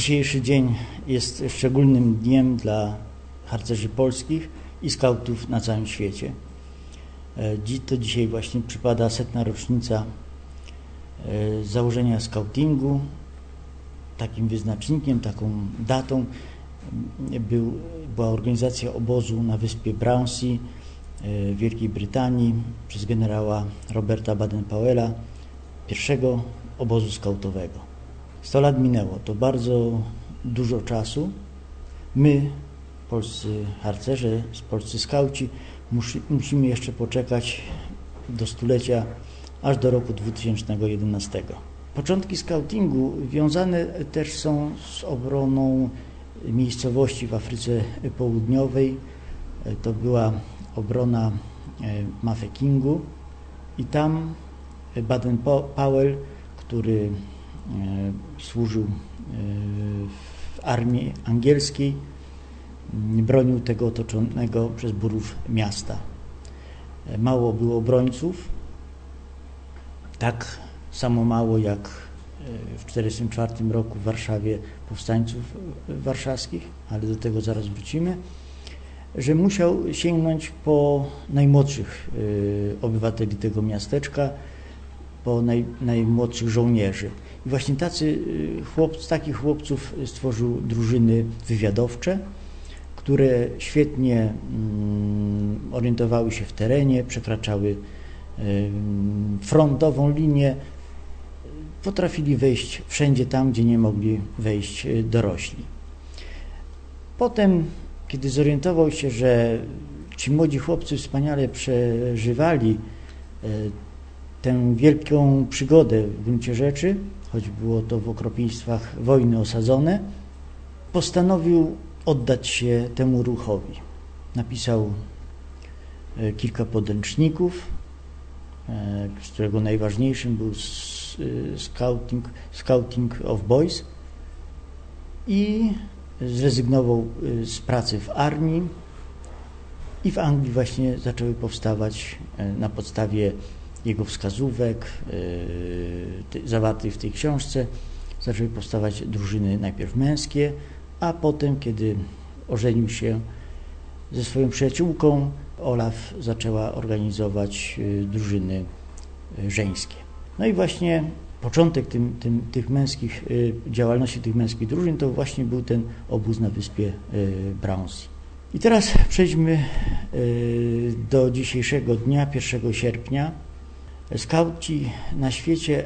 Dzisiejszy dzień jest szczególnym dniem dla harcerzy polskich i skautów na całym świecie. To dzisiaj właśnie przypada 100. rocznica założenia skautingu. Takim wyznacznikiem, taką datą była organizacja obozu na wyspie Brownsea w Wielkiej Brytanii przez generała Roberta Baden-Powella, pierwszego obozu skautowego. 100 lat minęło, to bardzo dużo czasu. My, polscy harcerze, polscy skauci, musimy jeszcze poczekać do stulecia, aż do roku 2011. Początki skautingu wiązane też są z obroną miejscowości w Afryce Południowej. To była obrona Mafekingu i tam Baden-Powell, który służył w armii angielskiej, bronił tego otoczonego przez Burów miasta. Mało było obrońców, tak samo mało jak w 1944 roku w Warszawie powstańców warszawskich, ale do tego zaraz wrócimy, że musiał sięgnąć po najmłodszych obywateli tego miasteczka, po najmłodszych żołnierzy. I właśnie takich chłopców stworzył drużyny wywiadowcze, które świetnie orientowały się w terenie, przekraczały frontową linię, potrafili wejść wszędzie tam, gdzie nie mogli wejść dorośli. Potem, kiedy zorientował się, że ci młodzi chłopcy wspaniale przeżywali tę wielką przygodę w gruncie rzeczy, choć było to w okropieństwach wojny osadzone, postanowił oddać się temu ruchowi. Napisał kilka podręczników, z którego najważniejszym był Scouting of Boys, i zrezygnował z pracy w armii i w Anglii właśnie zaczęły powstawać na podstawie jego wskazówek zawartych w tej książce, zaczęły powstawać drużyny najpierw męskie, a potem, kiedy ożenił się ze swoją przyjaciółką, Olaf zaczęła organizować drużyny żeńskie. No i właśnie początek tych męskich działalności tych męskich drużyn to właśnie był ten obóz na wyspie Brownsea. I teraz przejdźmy do dzisiejszego dnia, 1 sierpnia. Skauci na świecie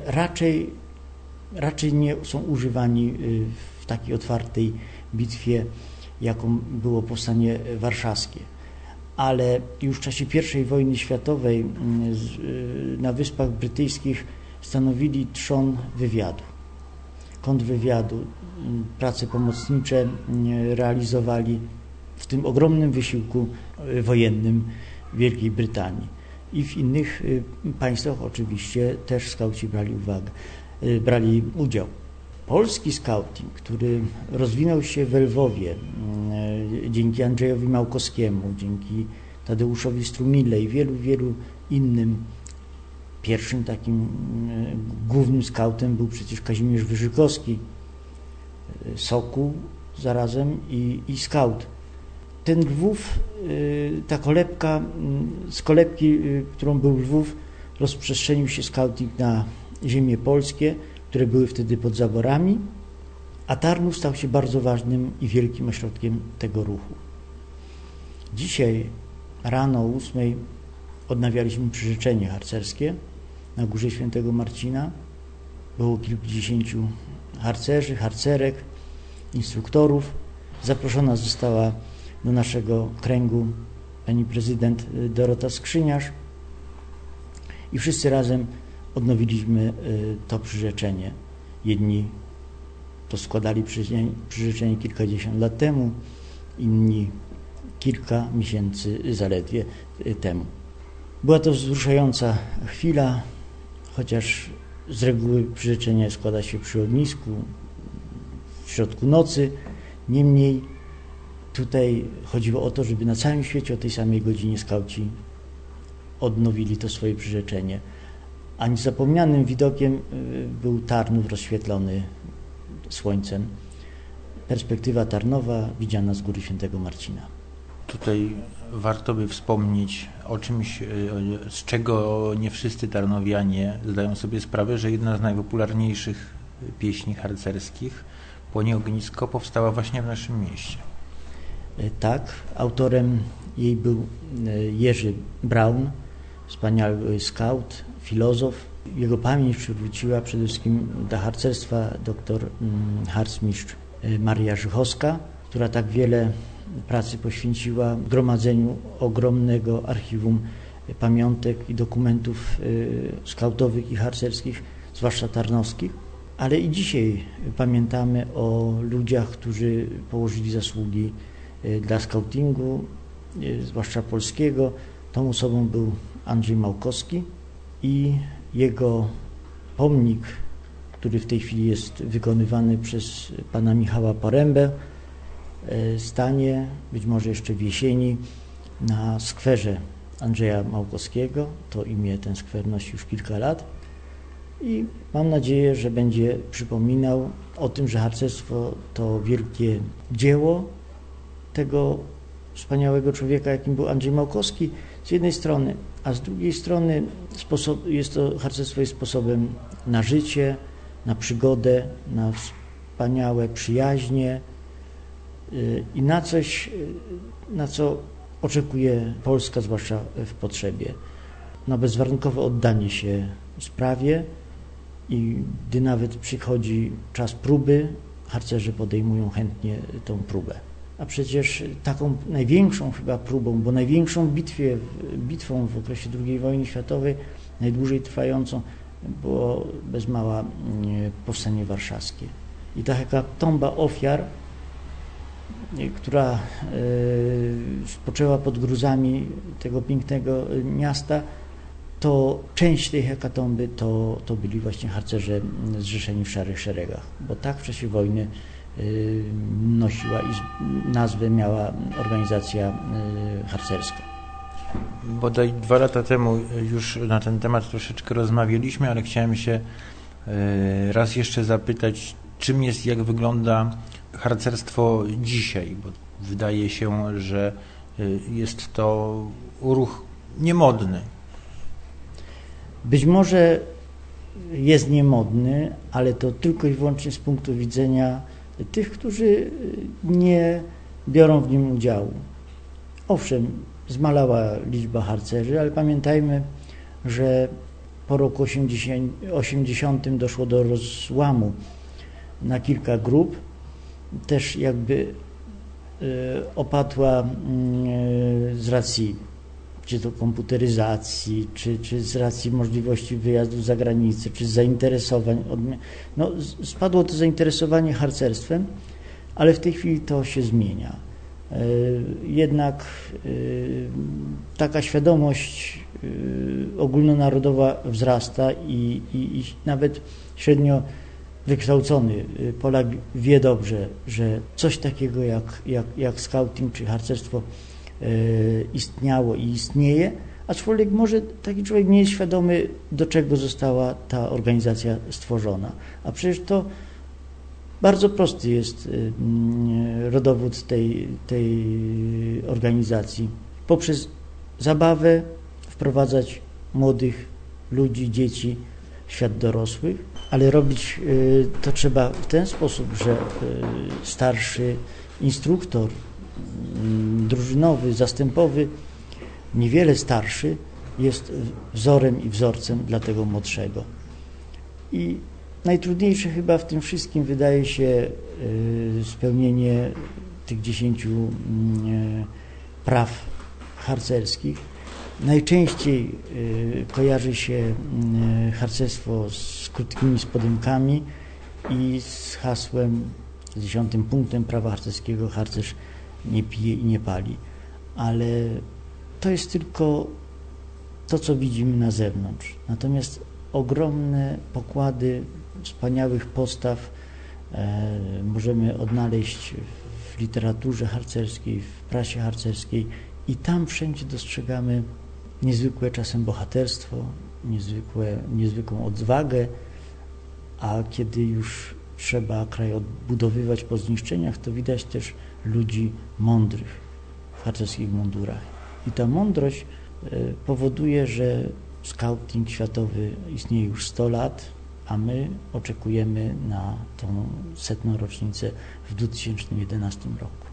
raczej nie są używani w takiej otwartej bitwie, jaką było powstanie warszawskie. Ale już w czasie I wojny światowej na Wyspach Brytyjskich stanowili trzon wywiadu, kontrwywiadu, prace pomocnicze realizowali w tym ogromnym wysiłku wojennym Wielkiej Brytanii. I w innych państwach oczywiście też skauci brali udział. Polski skauting, który rozwinął się w Lwowie dzięki Andrzejowi Małkowskiemu, dzięki Tadeuszowi Strumile i wielu innym. Pierwszym takim głównym skautem był przecież Kazimierz Wyżykowski, Sokół zarazem i skaut. Ten Lwów, ta kolebka, z kolebki, którą był Lwów, rozprzestrzenił się skauting na ziemie polskie, które były wtedy pod zaborami, a Tarnów stał się bardzo ważnym i wielkim ośrodkiem tego ruchu. Dzisiaj rano o 8:00 odnawialiśmy przyrzeczenie harcerskie na Górze Świętego Marcina. Było kilkudziesięciu harcerzy, harcerek, instruktorów. Zaproszona została do naszego kręgu pani prezydent Dorota Skrzyniarz i wszyscy razem odnowiliśmy to przyrzeczenie. Jedni to składali przyrzeczenie kilkadziesiąt lat temu, inni kilka miesięcy zaledwie temu. Była to wzruszająca chwila, chociaż z reguły przyrzeczenie składa się przy ognisku, w środku nocy. Niemniej tutaj chodziło o to, żeby na całym świecie o tej samej godzinie skauci odnowili to swoje przyrzeczenie. A niezapomnianym widokiem był Tarnów rozświetlony słońcem perspektywa Tarnowa widziana z góry Świętego Marcina. Tutaj warto by wspomnieć o czymś, z czego nie wszyscy tarnowianie zdają sobie sprawę, że jedna z najpopularniejszych pieśni harcerskich, Płonie ognisko, powstała właśnie w naszym mieście. Tak, autorem jej był Jerzy Braun, wspaniały skaut, filozof. Jego pamięć przywróciła przede wszystkim do harcerstwa dr harcmistrz Maria Żychowska, która tak wiele pracy poświęciła gromadzeniu ogromnego archiwum pamiątek i dokumentów skautowych i harcerskich, zwłaszcza tarnowskich. Ale i dzisiaj pamiętamy o ludziach, którzy położyli zasługi dla skautingu, zwłaszcza polskiego. Tą osobą był Andrzej Małkowski i jego pomnik, który w tej chwili jest wykonywany przez pana Michała Porębę, stanie być może jeszcze w jesieni na skwerze Andrzeja Małkowskiego. To imię ten skwer nosi już kilka lat i mam nadzieję, że będzie przypominał o tym, że harcerstwo to wielkie dzieło tego wspaniałego człowieka, jakim był Andrzej Małkowski z jednej strony, a z drugiej strony harcerstwo jest sposobem na życie, na przygodę, na wspaniałe przyjaźnie i na coś, na co oczekuje Polska, zwłaszcza w potrzebie. Na bezwarunkowe oddanie się sprawie i gdy nawet przychodzi czas próby, harcerze podejmują chętnie tą próbę. A przecież taką największą chyba próbą, bo największą bitwą w okresie II wojny światowej, najdłużej trwającą, było bez mała Powstanie Warszawskie. I ta hekatomba ofiar, która spoczęła pod gruzami tego pięknego miasta, to część tej hekatomby to byli właśnie harcerze zrzeszeni w szarych szeregach, bo tak w czasie wojny nosiła i nazwę miała organizacja harcerska. Bodaj 2 lata temu już na ten temat troszeczkę rozmawialiśmy, ale chciałem się raz jeszcze zapytać, czym jest, jak wygląda harcerstwo dzisiaj, bo wydaje się, że jest to ruch niemodny. Być może jest niemodny, ale to tylko i wyłącznie z punktu widzenia tych, którzy nie biorą w nim udziału. Owszem, zmalała liczba harcerzy, ale pamiętajmy, że po roku 80 doszło do rozłamu na kilka grup. Też jakby opadła z racji czy to komputeryzacji, czy z racji możliwości wyjazdów za granicę, czy z zainteresowań. Spadło to zainteresowanie harcerstwem, ale w tej chwili to się zmienia. Jednak taka świadomość ogólnonarodowa wzrasta i nawet średnio wykształcony Polak wie dobrze, że coś takiego jak skauting czy harcerstwo istniało i istnieje, aczkolwiek może taki człowiek nie jest świadomy, do czego została ta organizacja stworzona. A przecież to bardzo prosty jest rodowód tej organizacji. Poprzez zabawę wprowadzać młodych ludzi, dzieci w świat dorosłych, ale robić to trzeba w ten sposób, że starszy instruktor drużynowy, zastępowy, niewiele starszy, jest wzorem i wzorcem dla tego młodszego. I najtrudniejsze chyba w tym wszystkim wydaje się spełnienie tych 10 praw harcerskich. Najczęściej kojarzy się harcerstwo z krótkimi spodenkami i z hasłem, z 10. punktem prawa harcerskiego: harcerz nie pije i nie pali. Ale to jest tylko to, co widzimy na zewnątrz. Natomiast ogromne pokłady wspaniałych postaw możemy odnaleźć w literaturze harcerskiej, w prasie harcerskiej i tam wszędzie dostrzegamy niezwykłe czasem bohaterstwo, niezwykłą odwagę, a kiedy już trzeba kraj odbudowywać po zniszczeniach, to widać też ludzi mądrych w harcerskich mundurach. I ta mądrość powoduje, że skauting światowy istnieje już 100 lat, a my oczekujemy na tą 100. rocznicę w 2011 roku.